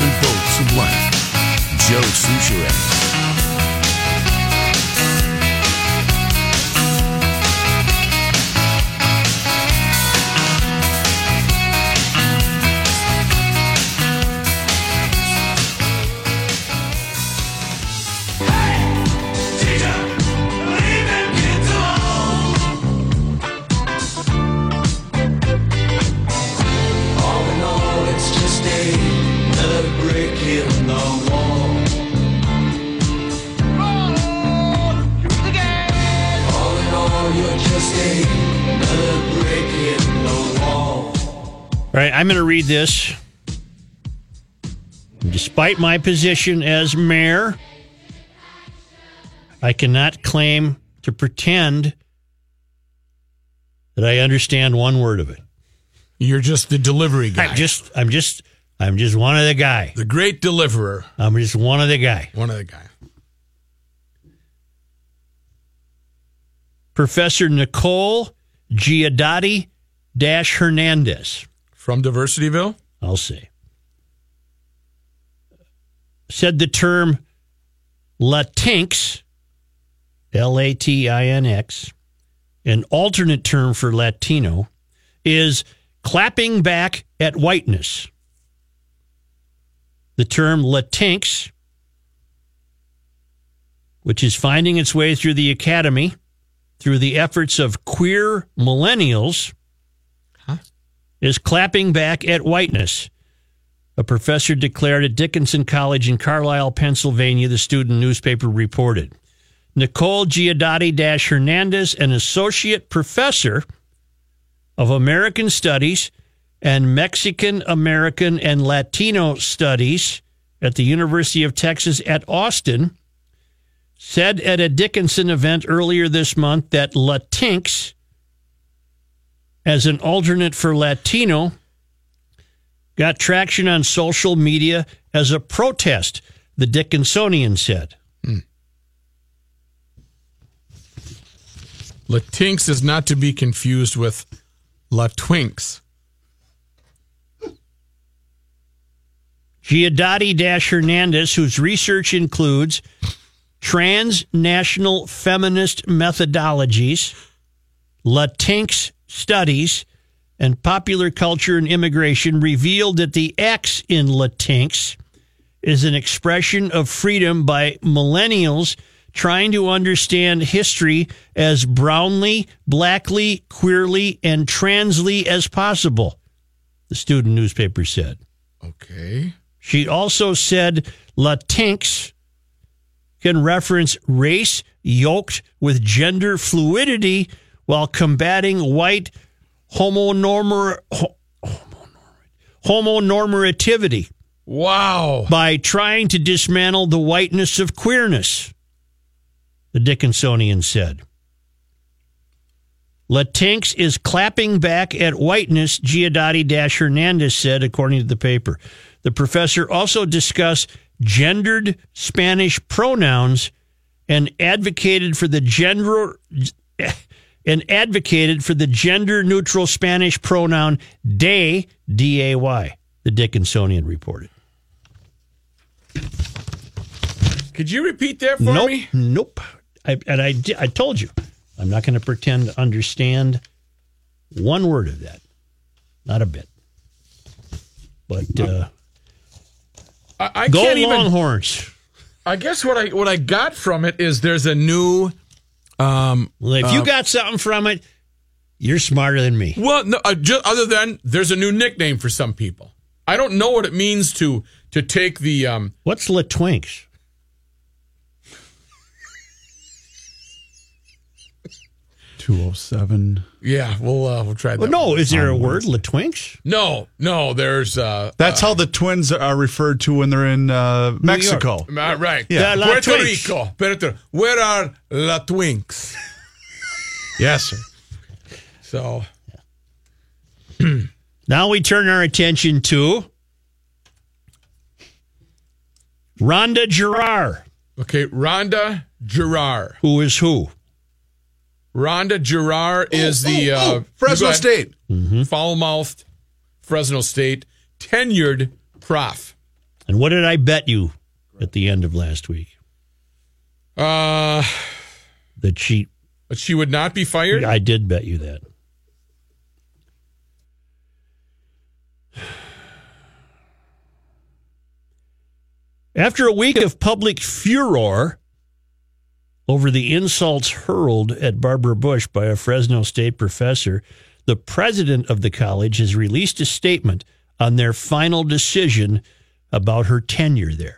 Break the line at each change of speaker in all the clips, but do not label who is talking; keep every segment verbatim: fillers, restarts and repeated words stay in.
and bolts of life. Joe Soucheray.
All right, I'm going to read this. Despite my position as mayor, I cannot claim to pretend that I understand one word of it.
You're just the delivery guy.
I'm just, I'm just, I'm just one of the guy.
The great deliverer.
I'm just one of the guy.
One of the guy.
Professor Nicole Giudotti Dash Hernandez.
From Diversityville?
I'll say. Said the term Latinx, L A T I N X, an alternate term for Latino, is clapping back at whiteness. The term Latinx, which is finding its way through the academy through the efforts of queer millennials, huh? is clapping back at whiteness. A professor declared at Dickinson College in Carlisle, Pennsylvania, the student newspaper reported. Nicole Giudotti Dash Hernandez, an associate professor of American Studies and Mexican American and Latino Studies at the University of Texas at Austin, said at a Dickinson event earlier this month that Latinx, as an alternate for Latino, got traction on social media as a protest, the Dickinsonian said.
Hmm. Latinx is not to be confused with Latwinks.
Giudotti Dash Hernandez, whose research includes transnational feminist methodologies, Latinx studies, and popular culture and immigration, revealed that the X in Latinx is an expression of freedom by millennials trying to understand history as brownly, blackly, queerly, and transly as possible, the student newspaper said.
Okay.
She also said Latinx can reference race yoked with gender fluidity while combating white homonormor, homonormativity.
Wow.
By trying to dismantle the whiteness of queerness, the Dickinsonian said. Latinx is clapping back at whiteness, Giudotti Dash Hernandez said, according to the paper. The professor also discussed gendered Spanish pronouns and advocated for the gender and advocated for the gender-neutral Spanish pronoun day, D A Y, the Dickinsonian reported.
Could you repeat that for
nope,
me?
Nope. I, and I, I told you, I'm not going to pretend to understand one word of that. Not a bit. But uh,
I, I
go
can't
Longhorns.
Even, I guess what I what I got from it is there's a new. Um,
well, if
uh,
you got something from it, you're smarter than me.
Well, no, uh, just, other than there's a new nickname for some people. I don't know what it means to to take the. Um,
What's Latwinks?
two oh seven
Yeah, we'll uh, we'll try that.
Well, no,
one.
is there a word, Latwinks?
No, no, there's... Uh,
That's
uh,
how the twins are referred to when they're in uh, Mexico.
Uh, right.
Yeah.
Puerto Rico. Puerto, where are La Twinks? Yes, sir. So...
Now we turn our attention to Rhonda Gerard.
Okay, Rhonda Gerard.
Who is who?
Rhonda Gerard is
oh,
the
oh,
uh,
oh, Fresno State.
Mm-hmm.
Foul-mouthed Fresno State tenured prof.
And what did I bet you at the end of last week?
Uh,
that she...
But she would not be fired?
I did bet you that. After a week of public furor over the insults hurled at Barbara Bush by a Fresno State professor, the president of the college has released a statement on their final decision about her tenure there.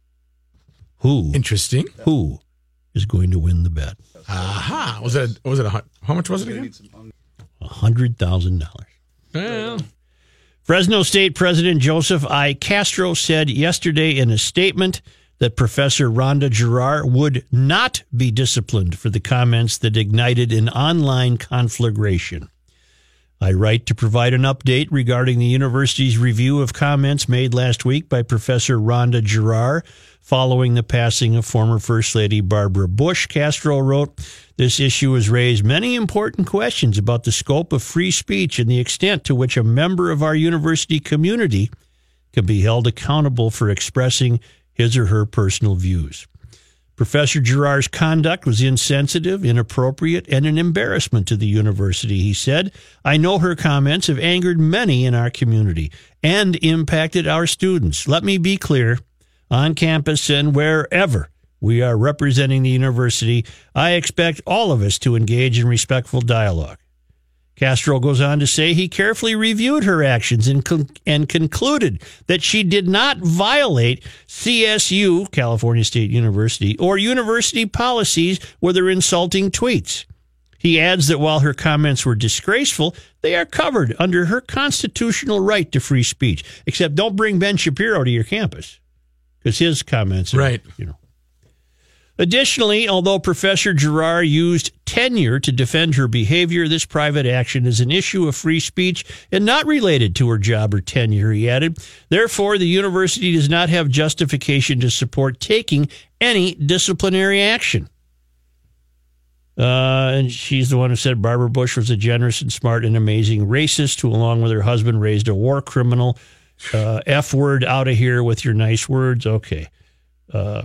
Who?
Interesting.
Who is going to win the bet?
Aha. Was it, was it a, how much was it again?
one hundred thousand dollars.
Well.
Fresno State President Joseph I. Castro said yesterday in a statement that Professor Rhonda Girard would not be disciplined for the comments that ignited an online conflagration. I write to provide an update regarding the university's review of comments made last week by Professor Rhonda Girard following the passing of former First Lady Barbara Bush. Castro wrote, "This issue has raised many important questions about the scope of free speech and the extent to which a member of our university community can be held accountable for expressing his or her personal views. Professor Girard's conduct was insensitive, inappropriate, and an embarrassment to the university," he said. "I know her comments have angered many in our community and impacted our students. Let me be clear, on campus and wherever we are representing the university, I expect all of us to engage in respectful dialogue." Castro goes on to say he carefully reviewed her actions and, con- and concluded that she did not violate C S U, California State University, or university policies with her insulting tweets. He adds that while her comments were disgraceful, they are covered under her constitutional right to free speech. Except don't bring Ben Shapiro to your campus, because his comments are,
right.
you know. Additionally, although Professor Girard used tenure to defend her behavior, this private action is an issue of free speech and not related to her job or tenure, he added. Therefore, the university does not have justification to support taking any disciplinary action. Uh, and she's the one who said Barbara Bush was a generous and smart and amazing racist who, along with her husband, raised a war criminal. Uh, F word out of here with your nice words. Okay. Uh,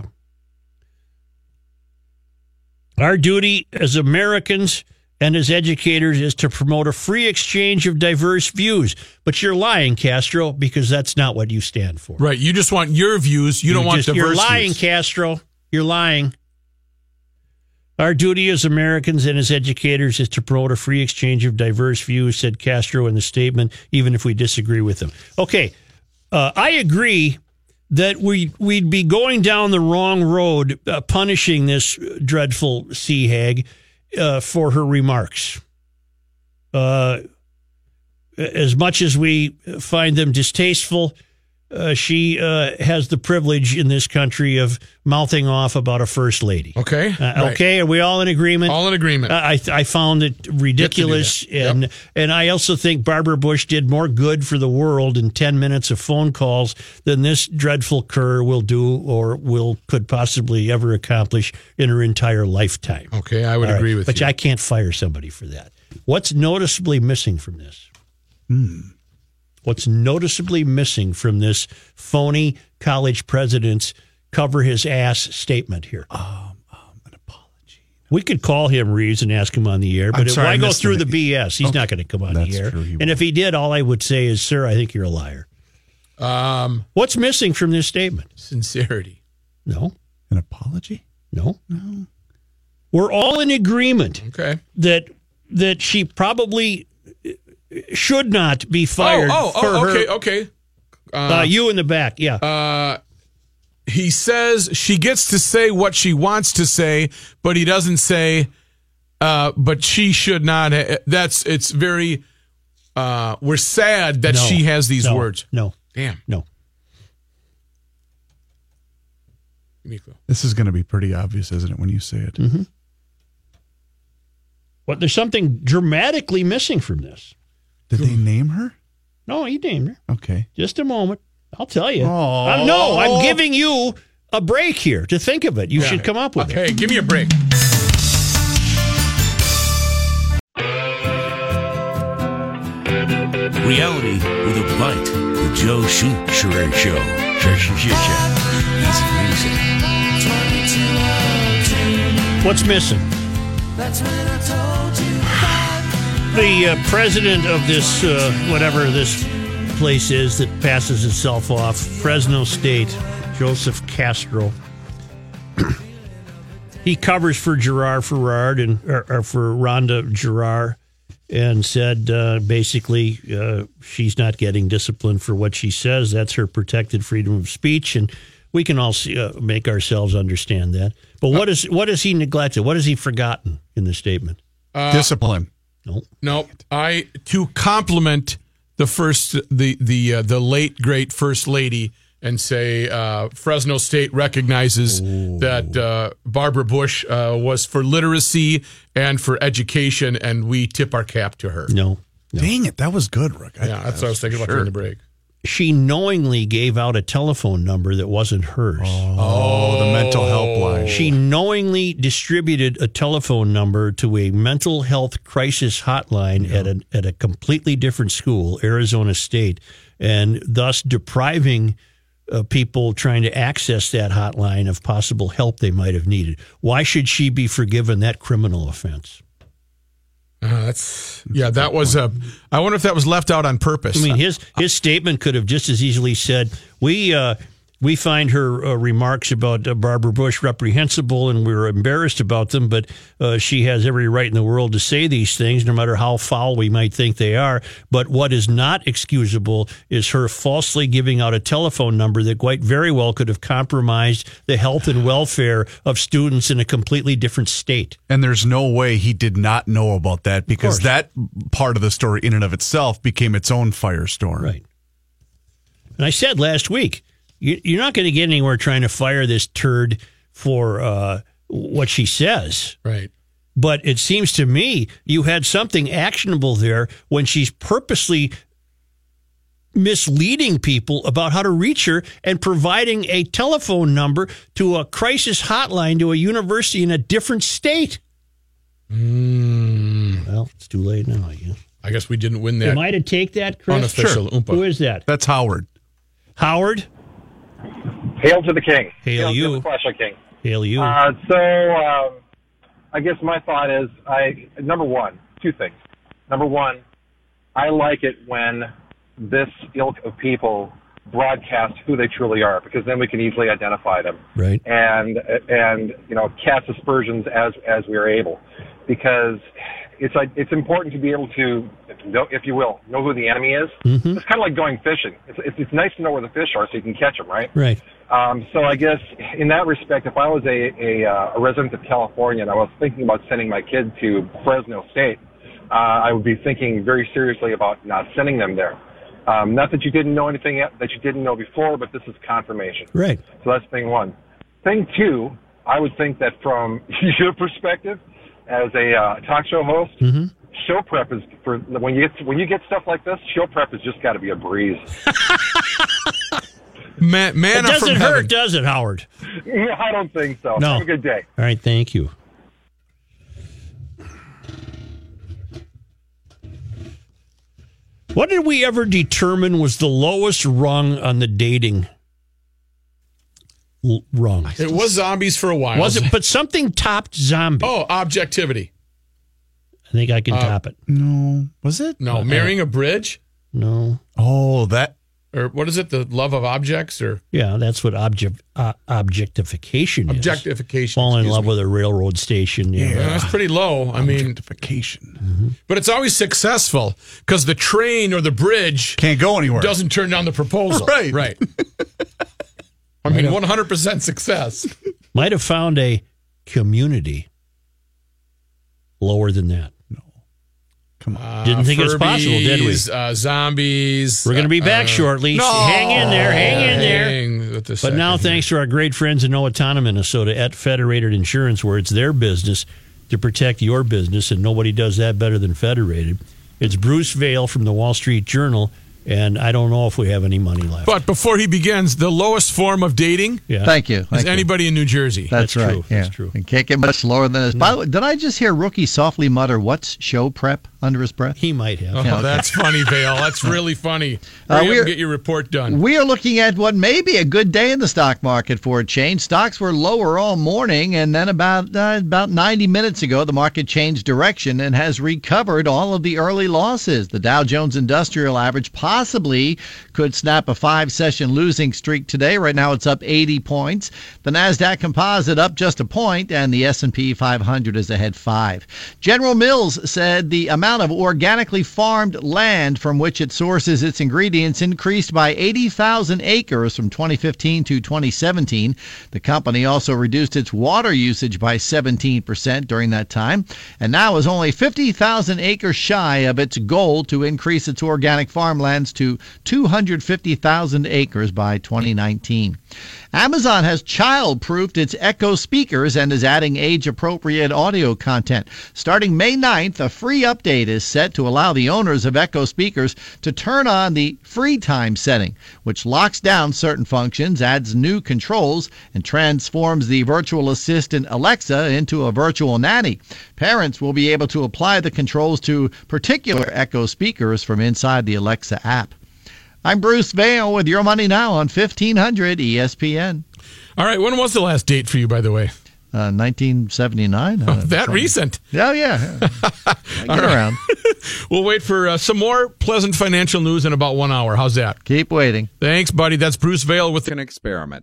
Our duty as Americans and as educators is to promote a free exchange of diverse views. But you're lying, Castro, because that's not what you stand for.
Right. You just want your views. You, you don't want
just,
diverse
You're lying,
views.
Castro. You're lying. Our duty as Americans and as educators is to promote a free exchange of diverse views, said Castro in the statement, even if we disagree with them. Okay. Uh, I agree that we, we'd be going down the wrong road uh, punishing this dreadful sea hag uh, for her remarks. Uh, as much as we find them distasteful, uh, she uh, has the privilege in this country of mouthing off about a first lady.
Okay.
Uh,
right.
Okay, are we all in agreement?
All in agreement.
Uh, I I found it ridiculous, and
yep.
and I also think Barbara Bush did more good for the world in ten minutes of phone calls than this dreadful cur will do or will could possibly ever accomplish in her entire lifetime.
Okay, I would
All
agree
right,
with
but
you.
But I can't fire somebody for that. What's noticeably missing from this?
Hmm.
What's noticeably missing from this phony college president's cover his ass statement here?
Um, um, an apology.
We could call him, Reeves, and ask him on the air, but
I'm sorry,
why
I
go
missed
through
him.
the B S? He's
Okay.
not going to come on
That's
the air.
true, he
And
won't.
if he did, all I would say is, sir, I think you're a liar.
Um,
What's missing from this statement?
sincerity.
No,
An apology?
no. No. We're all in agreement
Okay.
that that she probably should not be fired
Oh, oh,
for
oh okay,
her.
okay.
Uh, you in the back, yeah.
Uh, he says she gets to say what she wants to say, but he doesn't say, uh, but she should not. Ha- that's, it's very, uh, we're sad that
No,
she has these
no,
words.
No,
Damn.
no.
Give me a clue.
This is going to be pretty obvious, isn't it, when you say it?
Mm-hmm. But there's something dramatically missing from this.
Did they name her?
No, he named her.
Okay.
Just a moment. I'll tell you.
Oh.
I, no, I'm giving you a break here to think of it. You
Yeah.
should come up with
Okay,
it.
give me a break.
Reality with a bite. The Joe Souchere Show.
What's missing? The uh, president of this, uh, whatever this place is that passes itself off, Fresno State, Joseph Castro. He covers for Gerard Farrard and or, or for Rhonda Gerard, and said uh, basically uh, she's not getting disciplined for what she says. That's her protected freedom of speech, and we can all see, uh, make ourselves understand that. But what is what has he neglected? What has he forgotten in the statement?
Uh,
Discipline.
No,
no. I to compliment the first the the uh, the late great first lady and say uh, Fresno State recognizes Ooh. that uh, Barbara Bush uh, was for literacy and for education, and we tip our cap to her.
No. no.
Dang it, that was good, Rick.
I, yeah, that's what I was thinking about during the break.
She knowingly gave out a telephone number that wasn't hers.
Oh, oh, the mental helpline.
She knowingly distributed a telephone number to a mental health crisis hotline yeah. at a at a completely different school, Arizona State, and thus depriving uh, people trying to access that hotline of possible help they might have needed. Why should she be forgiven that criminal offense?
Uh, that's yeah. That was a. I wonder if that was left out on purpose.
I mean, his his statement could have just as easily said, "We uh, we find her uh, remarks about uh, Barbara Bush reprehensible, and we're embarrassed about them. But uh, she has every right in the world to say these things, no matter how foul we might think they are. But what is not excusable is her falsely giving out a telephone number that quite very well could have compromised the health and welfare of students in a completely different state."
And there's no way he did not know about that, because that part of the story in and of itself became its own firestorm.
Right. And I said last week, you're not going to get anywhere trying to fire this turd for uh, what she says.
Right.
But it seems to me you had something actionable there when she's purposely misleading people about how to reach her and providing a telephone number to a crisis hotline to a university in a different state.
Mm.
Well, it's too late now, I guess.
I guess we didn't win that.
Am I to take that, Chris?
Unofficial
Sure.
Oompa.
Who is that?
That's Howard.
Howard?
Hail to the king.
Hail,
Hail
you.
to the Clash of King.
Hail you.
Uh, so, um, I guess my thought is, I number one, two things. Number one, I like it when this ilk of people broadcast who they truly are, because then we can easily identify them.
Right.
And and you know, cast aspersions as as we are able, because it's like it's important to be able to know, if you will, know who the enemy is. Mm-hmm. It's kind of like going fishing. It's, it's it's nice to know where the fish are so you can catch them, right?
Right.
Um, so I guess in that respect, if I was a a, uh, a resident of California and I was thinking about sending my kid to Fresno State, uh, I would be thinking very seriously about not sending them there. Um, not that you didn't know anything yet, that you didn't know before, but this is confirmation.
Right.
So that's thing one. Thing two, I would think that from your perspective, as a uh, talk show host, mm-hmm. show prep is for when you get when you get stuff like this. Show prep has just got to be a breeze.
Man, manna
it doesn't
from
hurt,
heaven.
does it, Howard?
Yeah, I don't think so.
No.
Have a good day.
All right, thank you. What did we ever determine was the lowest rung on the dating l- rung?
It was zombies for a while.
Was it? But something topped zombie.
Oh, objectivity.
I think I can
Uh,
top it.
No. Was it?
No,
Uh,
marrying a bridge?
No.
Oh, that.
Or what is it? The love of objects? Or
Yeah, that's what object uh, objectification is.
objectification.
Fall in
excuse
love
me.
with a railroad station. Yeah.
Yeah, that's pretty low. I mean,
Objectification.
Mm-hmm.
but it's always successful because the train or the bridge
Can't go anywhere.
doesn't turn down the proposal.
Right.
Right. I mean, one hundred percent success.
Might have found a community lower than that.
Come on.
Uh,
Didn't think it was possible, did we?
Furbies, Uh, zombies.
We're going to be back
uh,
shortly.
no.
Hang in there. Hang in there.
Hang with the
But
second
now,
here.
thanks to our great friends in Owatonna, Minnesota, at Federated Insurance, where it's their business to protect your business, and nobody does that better than Federated. It's Bruce Vail from the Wall Street Journal, and I don't know if we have any money left.
But before he begins, the lowest form of dating
yeah.
Thank you.
is
Thank you.
anybody in New Jersey.
That's,
That's
right.
true.
Yeah.
That's true.
You can't get much lower than this. By the way, did I just hear Rookie softly mutter, "What's show prep" under his breath?
He might have.
Oh,
Yeah, okay.
that's funny, Vale. That's really funny.
Uh,
Hurry up
we're-
and get your report done.
We are looking at what may be a good day in the stock market for a change. Stocks were lower all morning, and then about uh, about ninety minutes ago, the market changed direction and has recovered all of the early losses. The Dow Jones Industrial Average possibly could snap a five-session losing streak today. Right now, it's up eighty points. The Nasdaq Composite up just a point, and the S and P five hundred is ahead five. General Mills said the amount of organically farmed land from which it sources its ingredients increased by eighty thousand acres from twenty fifteen to twenty seventeen. The company also reduced its water usage by seventeen percent during that time, and now is only fifty thousand acres shy of its goal to increase its organic farmlands to two hundred fifty thousand acres by twenty nineteen. Amazon has child-proofed its Echo speakers and is adding age-appropriate audio content. Starting May ninth, a free update is set to allow the owners of Echo speakers to turn on the free time setting, which locks down certain functions, adds new controls, and transforms the virtual assistant Alexa into a virtual nanny. Parents will be able to apply the controls to particular Echo speakers from inside the Alexa app. I'm Bruce Vail with Your Money Now on fifteen hundred E S P N.
All right, when was the last date for you, by the way?
Uh, nineteen seventy-nine.
Oh,
Uh,
that
something.
recent.
Oh, yeah. I get around.
We'll wait for uh, some more pleasant financial news in about one hour. How's that?
Keep waiting.
Thanks, buddy. That's Bruce Vail with
An experiment.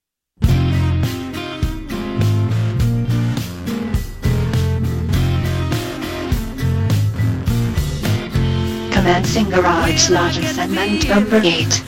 Commencing Garage Logic segment number eight.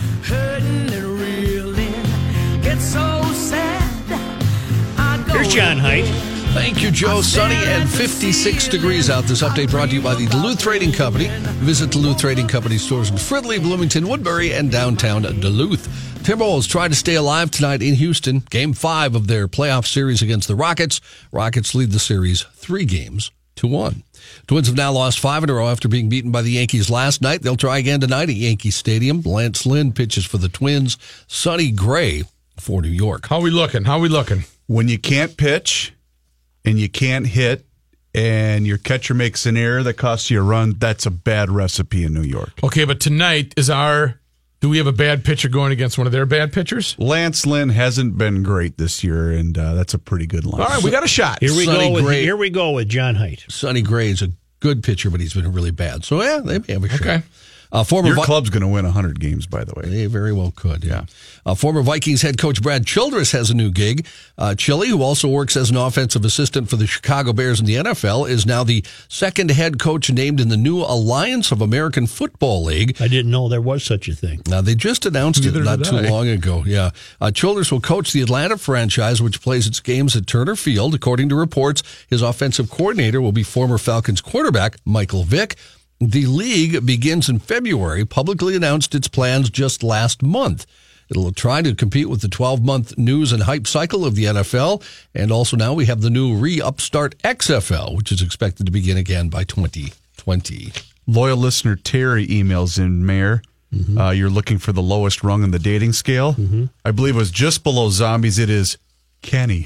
Here's John Height.
Thank you, Joe. Sunny and fifty-six degrees out. This update brought to you by the Duluth Trading Company. Visit Duluth Trading Company stores in Fridley, Bloomington, Woodbury, and downtown Duluth. Timberwolves try to stay alive tonight in Houston. Game five of their playoff series against the Rockets. Rockets lead the series three games to one. Twins have now lost five in a row after being beaten by the Yankees last night. They'll try again tonight at Yankee Stadium. Lance Lynn pitches for the Twins. Sonny Gray for New York.
How we looking? How we looking?
When you can't pitch and you can't hit and your catcher makes an error that costs you a run, that's a bad recipe in New York.
Okay, but tonight is our... Do we have a bad pitcher going against one of their bad pitchers?
Lance Lynn hasn't been great this year, and uh, that's a pretty good line.
All right, we got a shot.
Here we
Sonny
go. With,
Gray.
here we go with John Height.
Sonny Gray is a good pitcher, but he's been really bad. So, yeah, they may have a shot.
Okay.
Uh, former
Your
Vi-
club's going to win one hundred games, by the way.
They very well could, yeah. Uh, former Vikings head coach Brad Childress has a new gig. Uh, Chili, who also works as an offensive assistant for the Chicago Bears in the N F L, is now the second head coach named in the new Alliance of American Football League.
I didn't know there was such a thing.
Now, they just announced
Neither
it not
did
too
I.
long ago, yeah. Uh, Childress will coach the Atlanta franchise, which plays its games at Turner Field. According to reports, his offensive coordinator will be former Falcons quarterback Michael Vick. The league begins in February, publicly announced its plans just last month. It'll try to compete with the twelve-month news and hype cycle of the N F L, and also now we have the new re-upstart X F L, which is expected to begin again by twenty twenty.
Loyal listener Terry emails in, Mayor.
Mm-hmm.
Uh, you're looking for the lowest rung in the dating scale.
Mm-hmm.
I believe it was just below zombies. It is Kenny.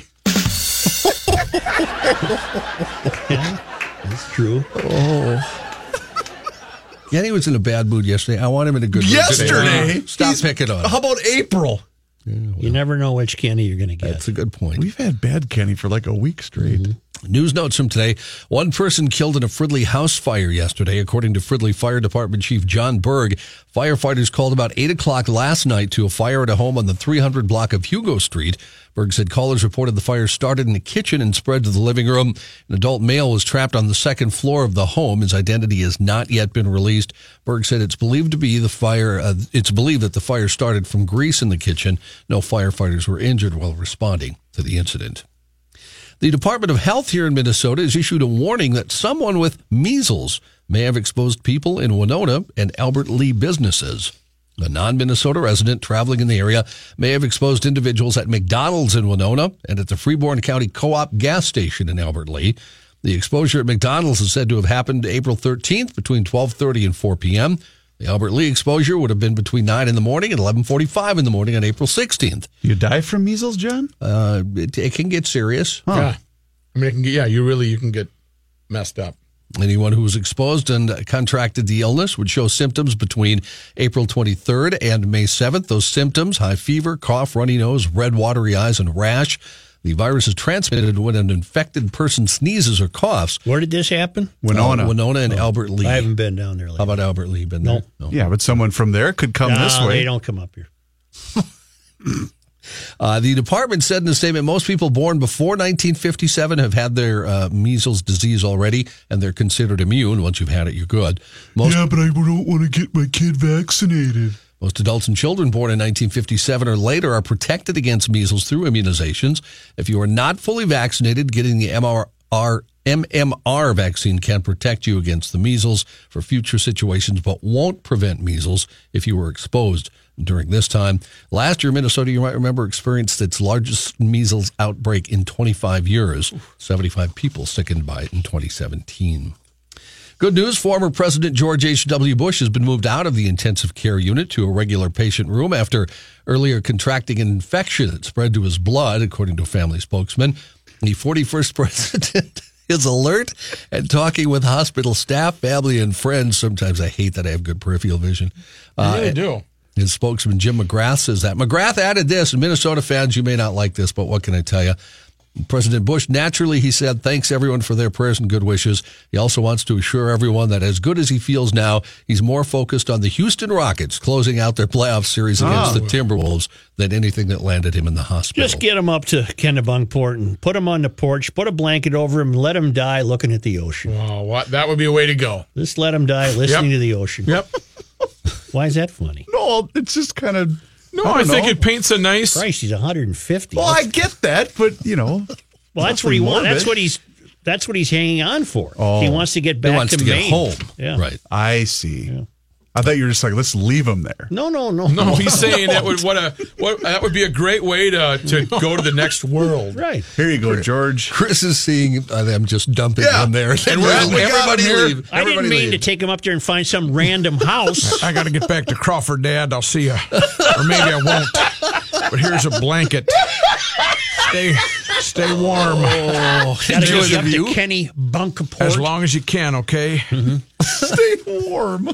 That's true.
Oh. Kenny was in a bad mood yesterday. I want him in a good mood
Yesterday?
today. Stop
He's-
picking on him.
How about April?
You never know which Kenny you're going to get.
That's a good point.
We've had bad Kenny for like a week straight.
Mm-hmm. News notes from today. One person killed in a Fridley house fire yesterday, according to Fridley Fire Department Chief John Berg. Firefighters called about eight o'clock last night to a fire at a home on the three hundred block of Hugo Street. Berg said callers reported the fire started in the kitchen and spread to the living room. An adult male was trapped on the second floor of the home. His identity has not yet been released. Berg said it's believed to be the fire. Uh, it's believed that the fire started from grease in the kitchen. No firefighters were injured while responding to the incident. The Department of Health here in Minnesota has issued a warning that someone with measles may have exposed people in Winona and Albert Lea businesses. A non-Minnesota resident traveling in the area may have exposed individuals at McDonald's in Winona and at the Freeborn County Co-op gas station in Albert Lea. The exposure at McDonald's is said to have happened April thirteenth between twelve thirty and four p.m. The Albert Lea exposure would have been between nine in the morning and eleven forty-five in the morning on April sixteenth.
You die from measles, John?
Uh, it, it can get serious.
Yeah. I mean, it can get, yeah, you really, you can get messed up.
Anyone who was exposed and contracted the illness would show symptoms between April twenty-third and May seventh. Those symptoms, high fever, cough, runny nose, red watery eyes, and rash. The virus is transmitted when an infected person sneezes or coughs.
Where did this happen?
Winona.
Uh, Winona and Albert Lee.
I haven't been down there lately.
How about Albert Lee? Been
No.
there? No.
Yeah, but someone from there could come
No,
this way.
they don't come up here.
Uh, the department said in a statement, most people born before nineteen fifty-seven have had their uh, measles disease already, and they're considered immune. Once you've had it, you're good. Most,
Yeah, but I don't want to get my kid vaccinated.
most adults and children born in nineteen fifty-seven or later are protected against measles through immunizations. If you are not fully vaccinated, getting the M R R M M R vaccine can protect you against the measles for future situations, but won't prevent measles if you were exposed during this time. Last year, Minnesota, you might remember, experienced its largest measles outbreak in twenty-five years. seventy-five people sickened by it in twenty seventeen. Good news, former President George H W. Bush has been moved out of the intensive care unit to a regular patient room after earlier contracting an infection that spread to his blood, according to a family spokesman. The forty-first president is alert and talking with hospital staff, family, and friends. Sometimes I hate that I have good peripheral vision.
I really do.
His spokesman, Jim McGrath, says that. McGrath added this, and Minnesota fans, you may not like this, but what can I tell you? President Bush, naturally, he said, thanks everyone for their prayers and good wishes. He also wants to assure everyone that as good as he feels now, he's more focused on the Houston Rockets closing out their playoff series against the Timberwolves than anything that landed him in the hospital.
Just get him up to Kennebunkport and put him on the porch, put a blanket over him, and let him die looking at the ocean.
Oh, what? That would be a way to go.
Just let him die listening
Yep.
to the ocean.
Yep.
Why is that funny?
No, it's just kind of.
No,
I
I,
don't
think
know.
it paints a nice.
Christ, he's one hundred fifty.
Well, I get that, but you know.
Well, that's what he
nothing
wants. That's
morbid.
what he's. That's what he's hanging on for.
Oh.
He wants to get back
he wants
to,
to get
Maine.
home.
Yeah.
Right.
I see. I thought you were just like, let's leave him there.
No, no, no,
No, he's saying that would what a what that would be a great way to to go to the next world.
Right.
Here you go, George.
Chris is seeing uh, them just dumping
Yeah.
him there.
And we're- we got
everybody
him here.
leave.
I didn't
Everybody
mean
leave.
to take him up there and find some random house.
I got to get back to Crawford, Dad. I'll see you, or maybe I won't. But here's a blanket. Stay stay warm
Oh,
Got to
enjoy
get
the
up
view.
to Kenny Bunkport.
as long as you can. Okay.
Stay warm.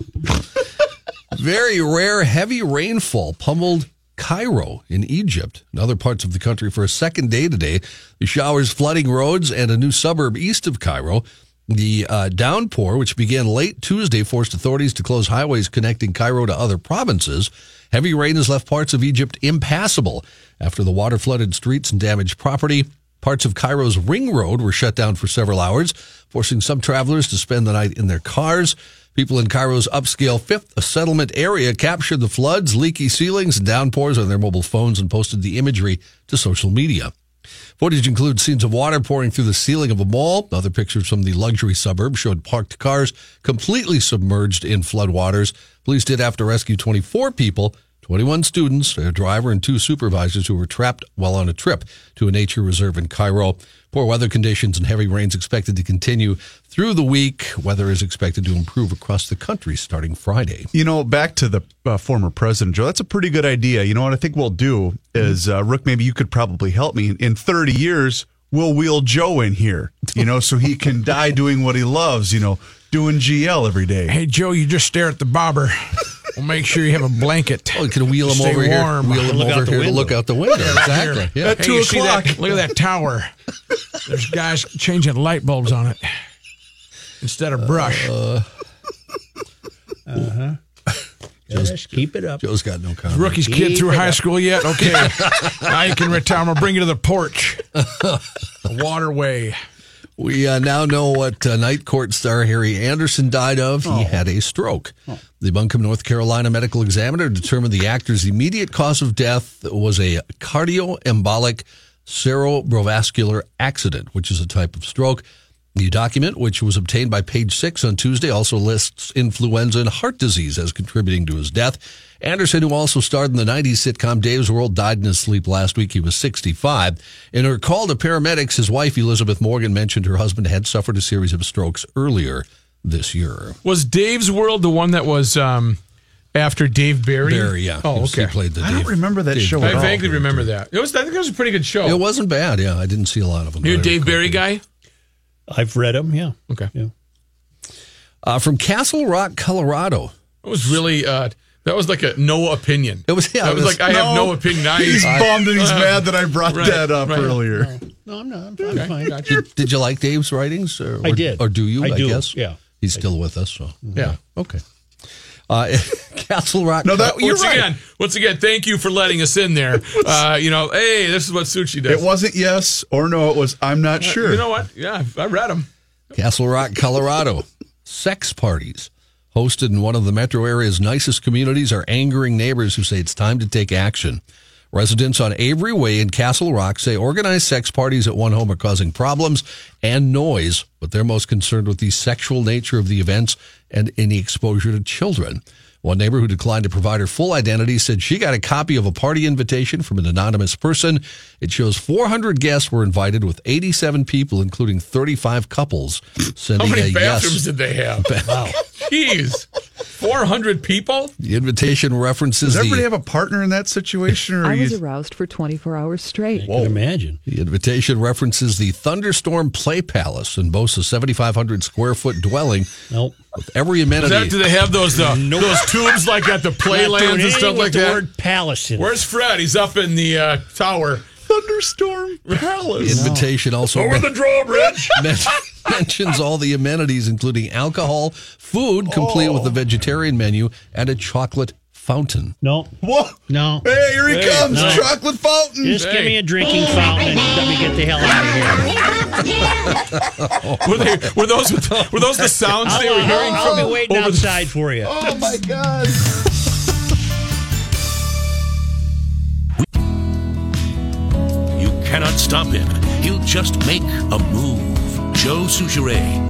Very rare heavy rainfall pummeled Cairo in Egypt and other parts of the country for a second day today. The showers flooding roads and a new suburb east of Cairo. The uh, downpour, which began late Tuesday, forced authorities to close highways connecting Cairo to other provinces. Heavy rain has left parts of Egypt impassable after the water flooded streets and damaged property. Parts of Cairo's Ring Road were shut down for several hours, forcing some travelers to spend the night in their cars. People in Cairo's upscale Fifth Settlement area captured the floods, leaky ceilings, and downpours on their mobile phones and posted the imagery to social media. Footage includes scenes of water pouring through the ceiling of a mall. Other pictures from the luxury suburb showed parked cars completely submerged in floodwaters. Police did have to rescue twenty-four people, twenty-one students, a driver, and two supervisors who were trapped while on a trip to a nature reserve in Cairo. Poor weather conditions and heavy rains expected to continue through the week. Weather is expected to improve across the country starting Friday.
You know, back to the uh, former president, Joe, that's a pretty good idea. You know what I think we'll do is, uh, Rook, maybe you could probably help me. In thirty years, we'll wheel Joe in here, you know, so he can die doing what he loves, you know, doing G L every day.
Hey, Joe, you just stare at the bobber. We'll make sure you have a blanket.
Oh, you can wheel him
Stay
over
warm.
here. Wheel him
Look out
over
the
here to
window.
look out the window. Exactly. Yeah.
At
Hey,
two
you see that?
o'clock.
Look at that tower. There's guys changing light bulbs on it instead of brush.
Just keep it up.
Joe's got no comment.
Rookie's kid
Keep
through
it
high
up.
school yet? Okay. Now you can retire. I'm going to bring you to the porch. The waterway.
We uh, now know what uh, Night Court star Harry Anderson died of.
Oh.
He had a stroke. The Buncombe, North Carolina medical examiner determined the actor's immediate cause of death was a cardioembolic cerebrovascular accident, which is a type of stroke. The document, which was obtained by Page Six on Tuesday, also lists influenza and heart disease as contributing to his death. Anderson, who also starred in the nineties sitcom Dave's World, died in his sleep last week. He was sixty-five. In her call to paramedics, his wife, Elizabeth Morgan, mentioned her husband had suffered a series of strokes earlier this year.
Was Dave's World the one that was um, after Dave Barry?
Barry, yeah.
Oh,
He was-
okay.
He played the
I don't
Dave-
remember that
Dave
show
Barry.
at
I
all.
vaguely remember that. It was. I think it was a pretty good show.
It wasn't bad, yeah. I didn't see a lot of them.
You're a
but I
Dave
recall
Barry
it.
guy?
I've read them, yeah.
Okay.
Yeah.
Uh, from Castle Rock, Colorado.
It was really, uh, that was like a no opinion.
It was, yeah.
That
it
was,
was
like, I have no opinion. I,
He's
I,
bummed and he's
uh,
mad that I brought
right,
that up
right.
earlier.
No, I'm not. I'm fine.
Okay,
fine.
gotcha.
Did, did you like Dave's writings? Or,
I did.
Or do you, I,
I do,
guess?
yeah.
He's still with us, so.
Yeah.
Okay. Uh, Castle Rock.
No, that you're
once
right.
again, once again, thank you for letting us in there. Uh, you know, hey, this is what Suchi does.
It wasn't yes or no. It was I'm not sure.
You know what? Yeah, I read them.
Castle Rock, Colorado. Sex parties hosted in one of the metro area's nicest communities are angering neighbors who say it's time to take action. Residents on Avery Way in Castle Rock say organized sex parties at one home are causing problems and noise, but they're most concerned with the sexual nature of the events and any exposure to children. One neighbor who declined to provide her full identity said she got a copy of a party invitation from an anonymous person. It shows four hundred guests were invited with eighty-seven people, including thirty-five couples,
How
sending
many
a
bathrooms
yes.
did they have? Wow. Jeez. four hundred people?
The invitation references
Does everybody
the,
have a partner in that situation? Or are
I was
you,
aroused for twenty-four hours straight.
I can imagine.
the invitation references the Thunderstorm Play Palace and boasts a seventy-five hundred square foot dwelling
Nope.
with every
Is
amenity.
that, do they have those uh, those tubes like at the
Not
playlands
doing
and
anything
stuff
with
like
the
that?
word palace in it.
Where's Fred? He's up in the uh, tower.
Thunderstorm Palace?
The invitation also
Over the drawbridge.
men- mentions all the amenities, including alcohol, food, complete with a vegetarian menu, and a chocolate fountain.
No.
Whoa.
No.
Hey, here he
Hey,
comes.
no.
Chocolate fountain.
Just give me a drinking fountain and let me get the hell out of here.
Were, they, were those were those the sounds they were
I'll,
hearing
I'll
from
be waiting
over the-
outside for you.
Oh, my God.
You cannot stop him. He'll just make a move. Joe Soucheray.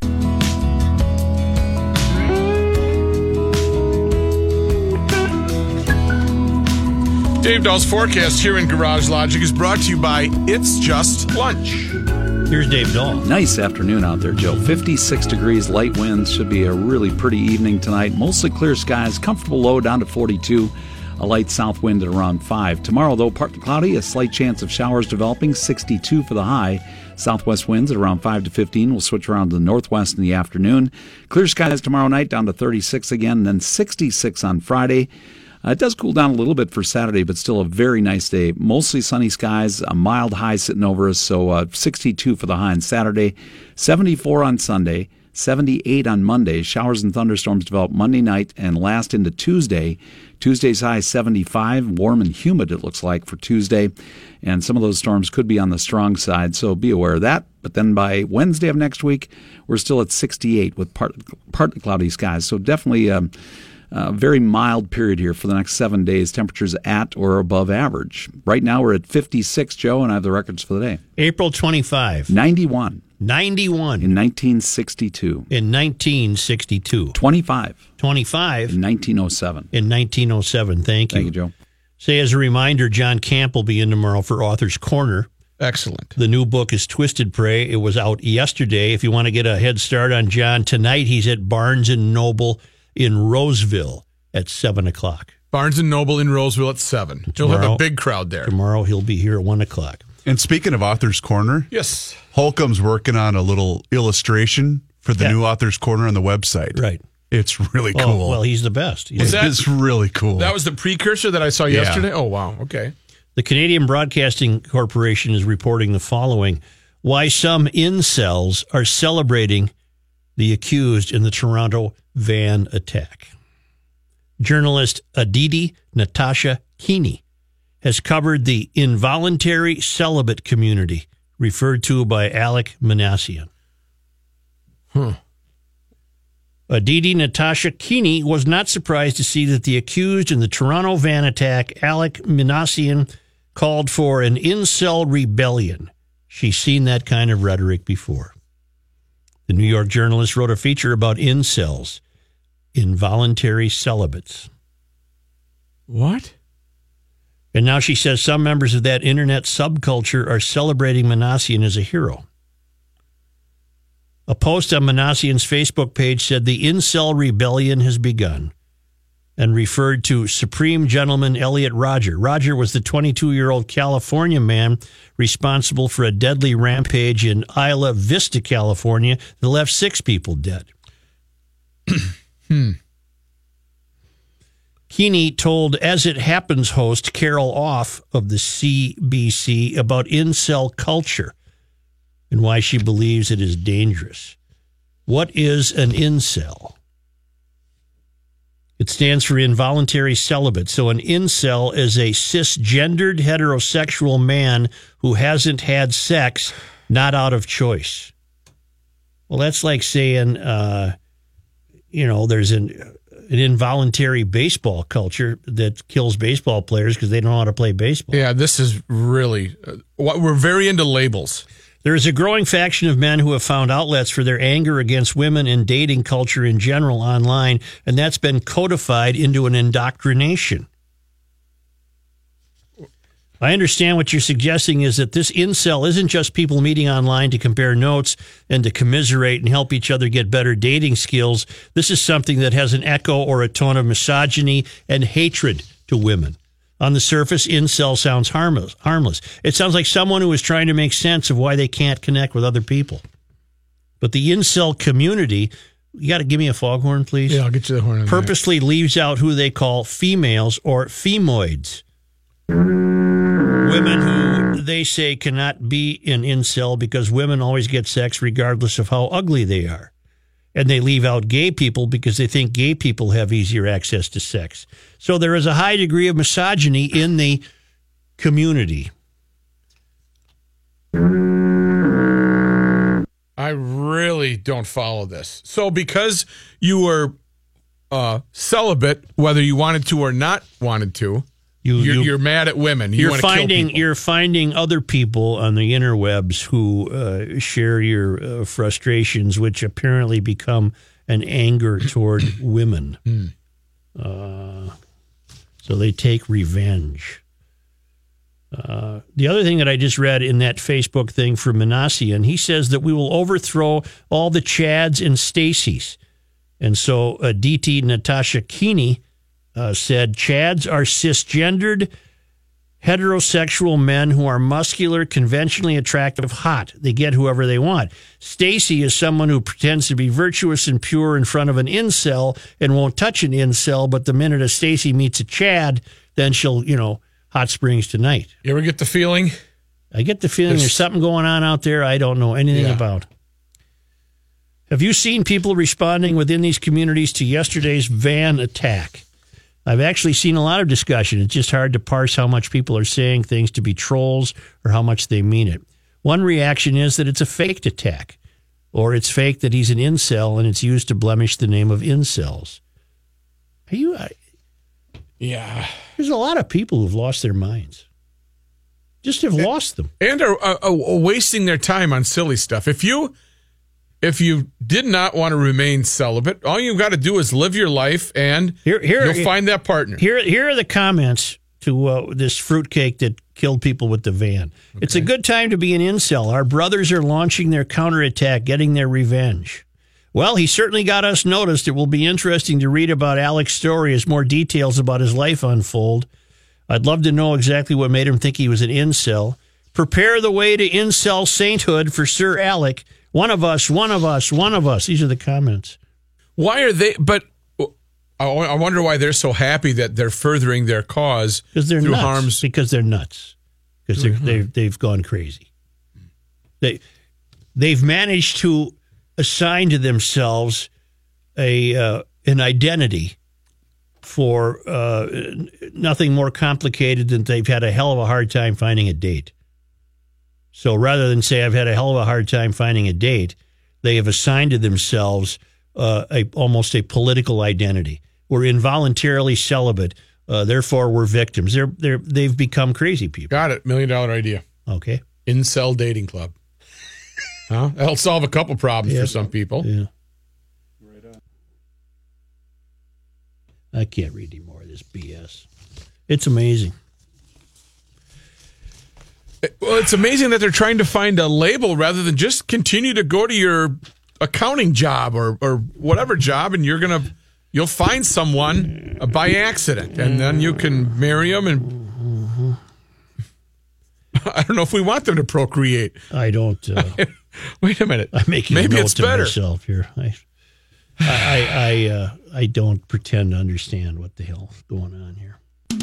Dave Dahl's forecast here in Garage Logic is brought to you by It's Just Lunch.
Here's Dave Dahl.
Nice afternoon out there, Joe. fifty-six degrees, light winds. Should be a really pretty evening tonight. Mostly clear skies, comfortable low down to forty-two. A light south wind at around five. Tomorrow, though, partly cloudy, a slight chance of showers developing, sixty-two for the high. Southwest winds at around five to fifteen. We'll switch around to the northwest in the afternoon. Clear skies tomorrow night, down to thirty-six again, and then sixty-six on Friday. Uh, it does cool down a little bit for Saturday, but still a very nice day. Mostly sunny skies, a mild high sitting over us, so uh, sixty-two for the high on Saturday, seventy-four on Sunday, seventy-eight on Monday. Showers and thunderstorms develop Monday night and last into Tuesday. Tuesday's high seventy-five, warm and humid it looks like for Tuesday, and some of those storms could be on the strong side, so be aware of that. But then by Wednesday of next week, we're still at sixty-eight with part, partly cloudy skies, so definitely um, a very mild period here for the next seven days. Temperatures at or above average. Right now we're at fifty-six, Joe, and I have the records for the day.
April twenty-fifth.
ninety-one
ninety-one.
in nineteen sixty-two.
In nineteen sixty-two.
twenty-five
twenty-five.
in nineteen oh seven.
In nineteen oh seven. Thank you.
Thank you, Joe.
Say, as a reminder, John Camp will be in tomorrow for Author's Corner.
Excellent.
The new book is Twisted Prey. It was out yesterday. If you want to get a head start on John, tonight he's at Barnes and Noble in Roseville at seven o'clock.
Barnes and Noble in Roseville at seven. He'll have
Tomorrow-
a big crowd there.
Tomorrow he'll be here at one o'clock.
And speaking of Author's Corner,
Yes.
Holcomb's working on a little illustration for the
Yeah.
new Author's Corner on the website.
Right.
It's really
Oh,
cool.
well, he's the best. He's
Was
the
that-
It's really cool.
That was the precursor that I saw
Yeah.
yesterday? Oh, wow. Okay.
The Canadian Broadcasting Corporation is reporting the following: why some incels are celebrating the accused in the Toronto van attack. Journalist Aditi Natasha Keeney has covered the involuntary celibate community referred to by Alec Minassian.
Hmm.
Aditi Natasha Keeney was not surprised to see that the accused in the Toronto van attack, Alec Minassian, called for an incel rebellion. She's seen that kind of rhetoric before. The New York journalist wrote a feature about incels, involuntary celibates.
What?
And now she says some members of that internet subculture are celebrating Minassian as a hero. A post on Minassian's Facebook page said the incel rebellion has begun and referred to Supreme Gentleman Elliot Rodger. Rodger was the twenty-two-year-old California man responsible for a deadly rampage in Isla Vista, California, that left six people dead.
hmm.
Keeney told As It Happens host Carol Off of the C B C about incel culture and why she believes it is dangerous. What is an incel? It stands for involuntary celibate. So an incel is a cisgendered heterosexual man who hasn't had sex, not out of choice. Well, that's like saying, uh, you know, there's an, an involuntary baseball culture that kills baseball players because they don't know how to play baseball.
Yeah, this is really, uh, we're very into labels.
There is a growing faction of men who have found outlets for their anger against women and dating culture in general online, and that's been codified into an indoctrination. I understand what you're suggesting is that this incel isn't just people meeting online to compare notes and to commiserate and help each other get better dating skills. This is something that has an echo or a tone of misogyny and hatred to women. On the surface, incel sounds harmless. Harmless. It sounds like someone who is trying to make sense of why they can't connect with other people. But the incel community, you got to give me a foghorn, please.
Yeah, I'll get you the horn.
Purposely leaves out who they call females or femoids. Women who they say cannot be an incel because women always get sex regardless of how ugly they are. And they leave out gay people because they think gay people have easier access to sex. So there is a high degree of misogyny in the community.
I really don't follow this. So because you were uh, celibate, whether you wanted to or not wanted to,
You,
you're,
you,
you're mad at women. You
you're
want to
finding
kill people.
you're finding other people on the interwebs who uh, share your uh, frustrations, which apparently become an anger toward women.
Mm.
Uh, so they take revenge. Uh, the other thing that I just read in that Facebook thing from Manassian, he says that we will overthrow all the Chads and Stacys. And so uh, D T Natasha Keeney Uh, said Chads are cisgendered heterosexual men who are muscular, conventionally attractive, hot. They get whoever they want. Stacy is someone who pretends to be virtuous and pure in front of an incel and won't touch an incel, but the minute a Stacy meets a Chad, then she'll, you know, hot springs tonight.
You ever get the feeling?
I get the feeling there's, there's something going on out there I don't know anything yeah. about. Have you seen people responding within these communities to yesterday's van attack? I've actually seen a lot of discussion. It's just hard to parse how much people are saying things to be trolls or how much they mean it. One reaction is that it's a faked attack, or it's fake that he's an incel and it's used to blemish the name of incels. Are you? I,
yeah.
There's a lot of people who've lost their minds. Just have
and,
lost them.
And are uh, uh, wasting their time on silly stuff. If you... If you did not want to remain celibate, all you've got to do is live your life, and
here, here,
you'll find that partner.
Here, here are the comments to uh, this fruitcake that killed people with the van. Okay. It's a good time to be an incel. Our brothers are launching their counterattack, getting their revenge. Well, he certainly got us noticed. It will be interesting to read about Alec's story as more details about his life unfold. I'd love to know exactly what made him think he was an incel. Prepare the way to incel sainthood for Sir Alec. One of us, one of us, one of us. These are the comments.
Why are they, but I wonder why they're so happy that they're furthering their cause
because they're
through
nuts.
harms.
Because they're nuts. Because they're, they've, they've gone crazy. They, they've managed to assign to themselves a uh, an identity for uh, nothing more complicated than they've had a hell of a hard time finding a date. So rather than say, I've had a hell of a hard time finding a date, they have assigned to themselves uh, a, almost a political identity. We're involuntarily celibate, uh, therefore we're victims. They're, they're, they've become crazy people.
Got it. Million dollar idea.
Okay.
Incel dating club. Huh? That'll solve a couple problems
yeah.
for some people.
Yeah. Right on. I can't read any more of this B S. It's amazing.
Well, it's amazing that they're trying to find a label rather than just continue to go to your accounting job or, or whatever job, and you're gonna you'll find someone by accident, and then you can marry them. And I don't know if we want them to procreate.
I don't. Uh,
Wait a minute.
I'm making
Maybe
a note
it's
to
better.
myself here. I, I I uh, I don't pretend to understand what the hell is going on here.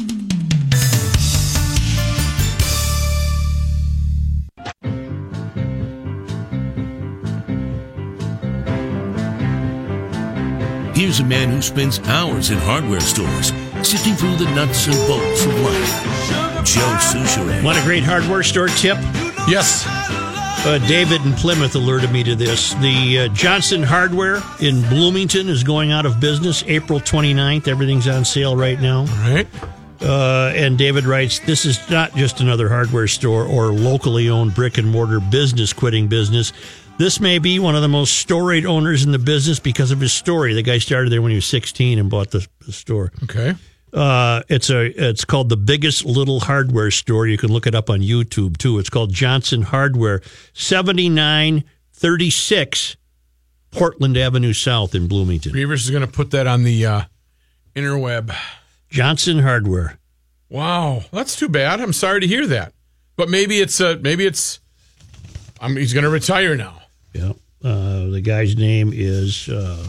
Here's a man who spends hours in hardware stores, sifting through the nuts and bolts of life. Joe Souchere.
Want a great hardware store tip?
Yes.
Uh, David in Plymouth alerted me to this. The uh, Johnson Hardware in Bloomington is going out of business April twenty-ninth. Everything's on sale right now.
All right.
Uh, and David writes, this is not just another hardware store or locally owned brick and mortar business quitting business. This may be one of the most storied owners in the business because of his story. The guy started there when he was sixteen and bought the, the store.
Okay.
Uh, it's a it's called the Biggest Little Hardware Store. You can look it up on YouTube too. It's called Johnson Hardware, seventy-nine thirty-six Portland Avenue South in Bloomington.
Reavers is going to put that on the uh, interweb.
Johnson Hardware.
Wow, that's too bad. I'm sorry to hear that. But maybe it's uh, maybe it's um, he's going to retire now.
Yeah. Uh, the guy's name is. Uh,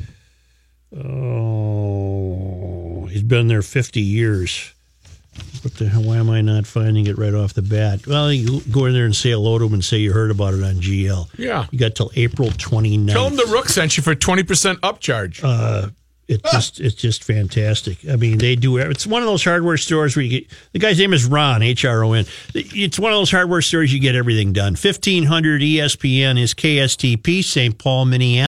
Oh, he's been there fifty years. What the hell? Why am I not finding it right off the bat? Well, you go in there and say hello to him and say you heard about it on G L.
Yeah.
You got till April twenty-ninth.
Tell him the Rook sent you for twenty percent upcharge.
Uh, it just it's just fantastic. I mean, they do. It's one of those hardware stores where you get. The guy's name is Ron, H R O N. It's one of those hardware stores you get everything done. fifteen hundred E S P N is K S T P, Saint Paul, Minneapolis.